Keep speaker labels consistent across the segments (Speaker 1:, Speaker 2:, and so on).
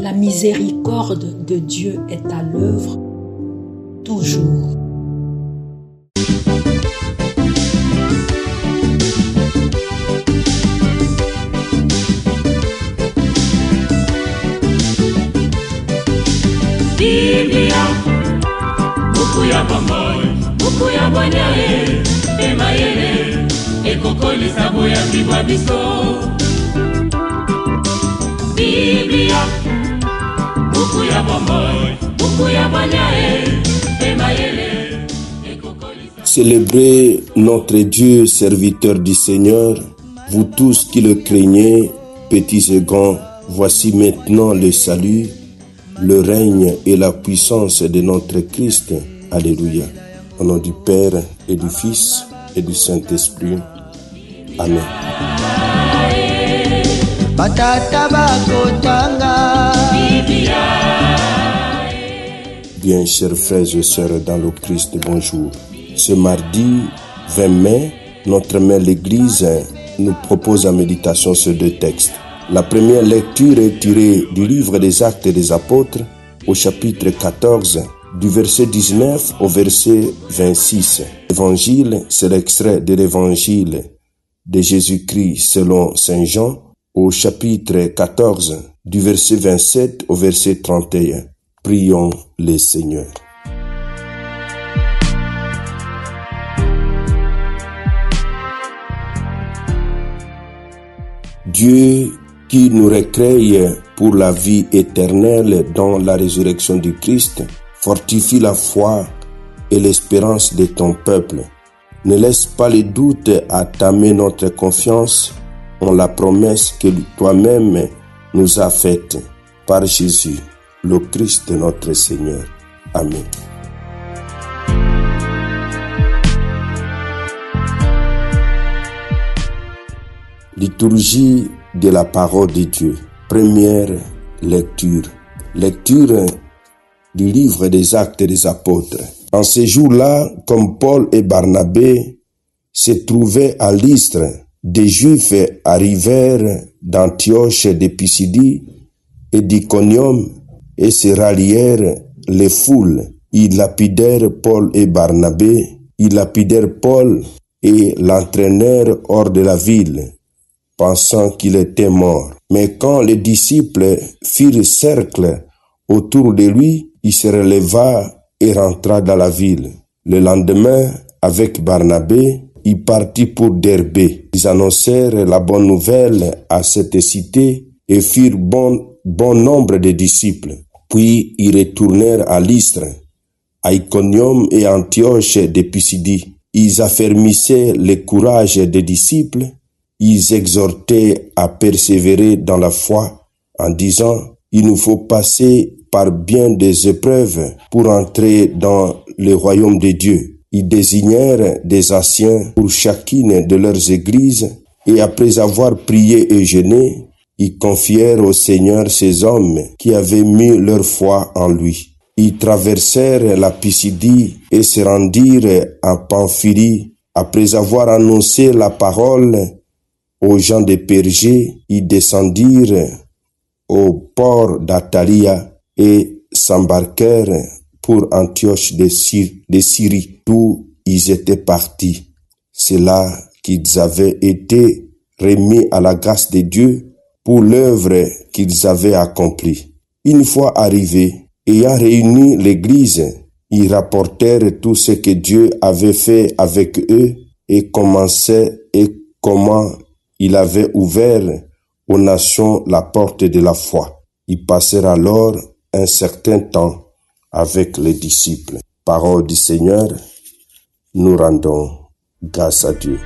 Speaker 1: La miséricorde de Dieu est à l'œuvre toujours.
Speaker 2: Biblia, buku ya bomoi, buku ya bwanyae, emayele, ekokolisa boyambi bwa biso. Biblia, buku ya bomoi, buku ya bwanyae, emayele, ekokolisa.
Speaker 3: Célébrez notre Dieu, serviteur du Seigneur, vous tous qui le craignez, petits et grands, voici maintenant le salut, le règne et la puissance de notre Christ. Alléluia. Au nom du Père et du Fils et du Saint-Esprit. Amen. Bien, chers frères et sœurs dans le Christ, bonjour. Ce mardi 20 mai, notre mère l'Église nous propose en méditation ces deux textes. La première lecture est tirée du livre des Actes des Apôtres au chapitre 14, du verset 19 au verset 26. L'évangile, c'est l'extrait de l'évangile de Jésus-Christ selon Saint Jean au chapitre 14, du verset 27 au verset 31. Prions le Seigneur. Dieu qui nous recrée pour la vie éternelle dans la résurrection du Christ, fortifie la foi et l'espérance de ton peuple. Ne laisse pas les doutes attamer notre confiance en la promesse que toi-même nous as faite par Jésus, le Christ notre Seigneur. Amen. Liturgie de la parole de Dieu. Première lecture. Lecture du livre des Actes des Apôtres. En ces jours-là, comme Paul et Barnabé se trouvaient à Lystre, des Juifs arrivèrent d'Antioche de Pisidie et d'Iconium et se rallièrent les foules. Ils lapidèrent Paul et Barnabé. Ils lapidèrent Paul et l'entraînèrent hors de la ville, pensant qu'il était mort. Mais quand les disciples firent cercle autour de lui, il se releva et rentra dans la ville. Le lendemain, avec Barnabé, il partit pour Derbé. Ils annoncèrent la bonne nouvelle à cette cité et firent bon nombre de disciples. Puis ils retournèrent à Lystre, à Iconium et à Antioche de Pisidie. Ils affermissaient le courage des disciples. Ils exhortaient à persévérer dans la foi en disant « Il nous faut passer par bien des épreuves pour entrer dans le royaume de Dieu. » Ils désignèrent des anciens pour chacune de leurs églises et après avoir prié et jeûné, ils confièrent au Seigneur ces hommes qui avaient mis leur foi en lui. Ils traversèrent la Pisidie et se rendirent en Pamphylie. Après avoir annoncé la parole aux gens de Pergé, ils descendirent au port d'Attalia et s'embarquèrent pour Antioche de Syrie, d'où ils étaient partis. C'est là qu'ils avaient été remis à la grâce de Dieu pour l'œuvre qu'ils avaient accomplie. Une fois arrivés, ayant réuni l'Église, ils rapportèrent tout ce que Dieu avait fait avec eux et comment il avait ouvert aux nations la porte de la foi. Ils passèrent alors un certain temps avec les disciples. Parole du Seigneur, nous rendons grâce à Dieu.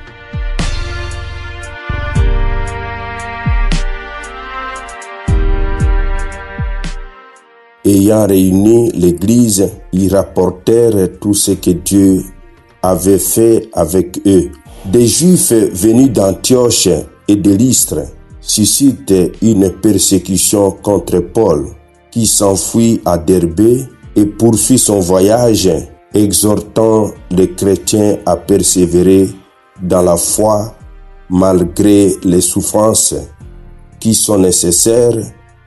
Speaker 3: Ayant réuni l'Église, ils rapportèrent tout ce que Dieu avait fait avec eux. Des Juifs venus d'Antioche et de Lystre suscitent une persécution contre Paul, qui s'enfuit à Derbé et poursuit son voyage, exhortant les chrétiens à persévérer dans la foi malgré les souffrances qui sont nécessaires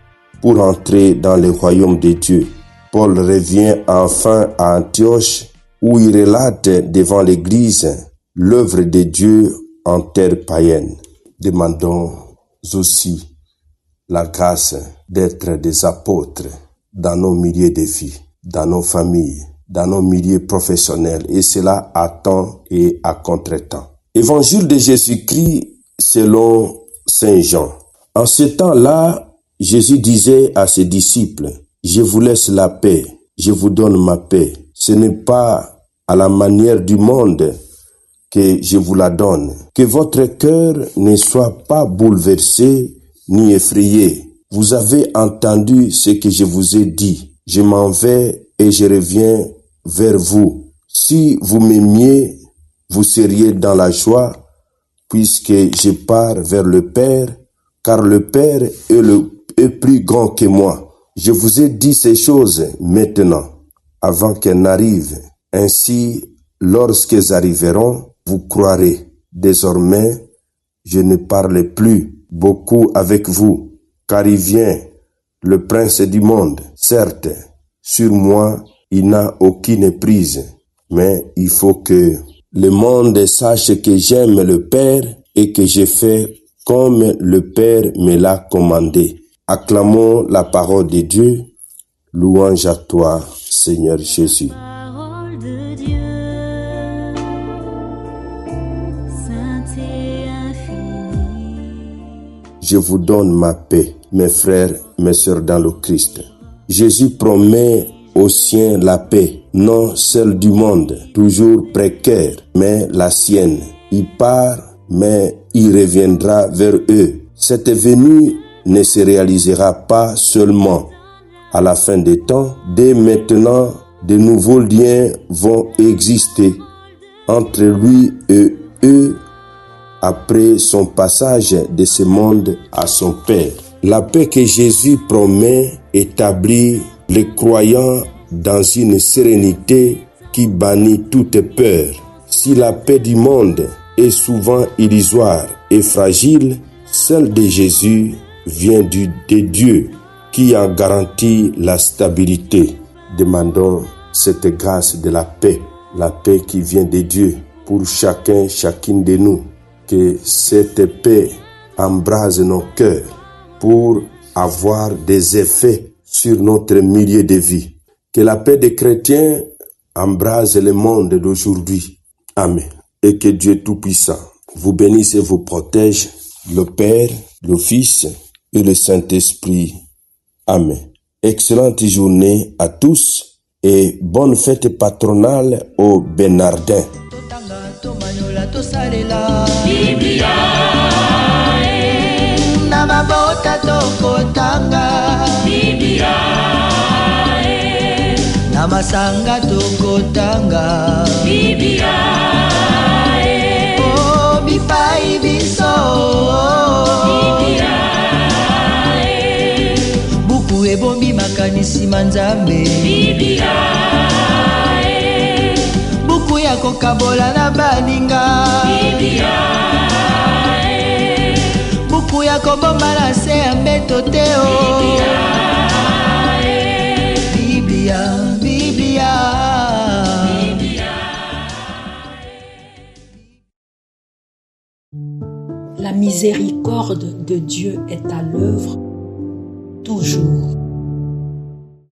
Speaker 3: pour entrer dans le royaume de Dieu. Paul revient enfin à Antioche où il relate devant l'Église l'œuvre de Dieu en terre païenne. Demandons aussi la grâce d'être des apôtres dans nos milieux de vie, dans nos familles, dans nos milieux professionnels, et cela à temps et à contre-temps. Évangile de Jésus-Christ selon Saint Jean. En ce temps-là, Jésus disait à ses disciples, « Je vous laisse la paix, je vous donne ma paix. Ce n'est pas à la manière du monde que je vous la donne. Que votre cœur ne soit pas bouleversé ni effrayé. Vous avez entendu ce que je vous ai dit. Je m'en vais et je reviens vers vous. Si vous m'aimiez, vous seriez dans la joie, puisque je pars vers le Père, car le Père est plus grand que moi. Je vous ai dit ces choses maintenant, avant qu'elles n'arrivent. Ainsi, lorsqu'elles arriveront, vous croirez. Désormais, je ne parle plus beaucoup avec vous, car il vient, le prince du monde. Certes, sur moi, il n'a aucune prise, mais il faut que le monde sache que j'aime le Père et que je fais comme le Père me l'a commandé. Acclamons la parole de Dieu. Louange à toi, Seigneur Jésus.
Speaker 4: Parole de Dieu, sainte et infinie.
Speaker 3: Je vous donne ma paix, mes frères, mes sœurs dans le Christ. Jésus promet aux siens la paix, non celle du monde, toujours précaire, mais la sienne. Il part, mais il reviendra vers eux. Cette venue ne se réalisera pas seulement à la fin des temps. Dès maintenant, de nouveaux liens vont exister entre lui et eux après son passage de ce monde à son Père. La paix que Jésus promet établit les croyants dans une sérénité qui bannit toute peur. Si la paix du monde est souvent illusoire et fragile, celle de Jésus vient de Dieu qui en garantit la stabilité. Demandons cette grâce de la paix qui vient de Dieu pour chacune de nous. Que cette paix embrase nos cœurs pour avoir des effets sur notre milieu de vie. Que la paix des chrétiens embrase le monde d'aujourd'hui. Amen. Et que Dieu Tout-Puissant vous bénisse et vous protège, le Père, le Fils et le Saint-Esprit. Amen. Excellente journée à tous et bonne fête patronale aux Bernardins.
Speaker 2: Biblia,
Speaker 5: na mabota tokotanga
Speaker 2: Biblia,
Speaker 5: na masanga tokotanga
Speaker 2: Biblia,
Speaker 5: oh bipai biso
Speaker 2: Biblia,
Speaker 5: buku ebombi makanisi manzambe
Speaker 2: Biblia,
Speaker 5: buku ya kokabola na baninga
Speaker 2: Biblia,
Speaker 5: buku ya kobomba na se ya mbeto te o Biblia, Biblia.
Speaker 1: La miséricorde de Dieu est à l'œuvre toujours.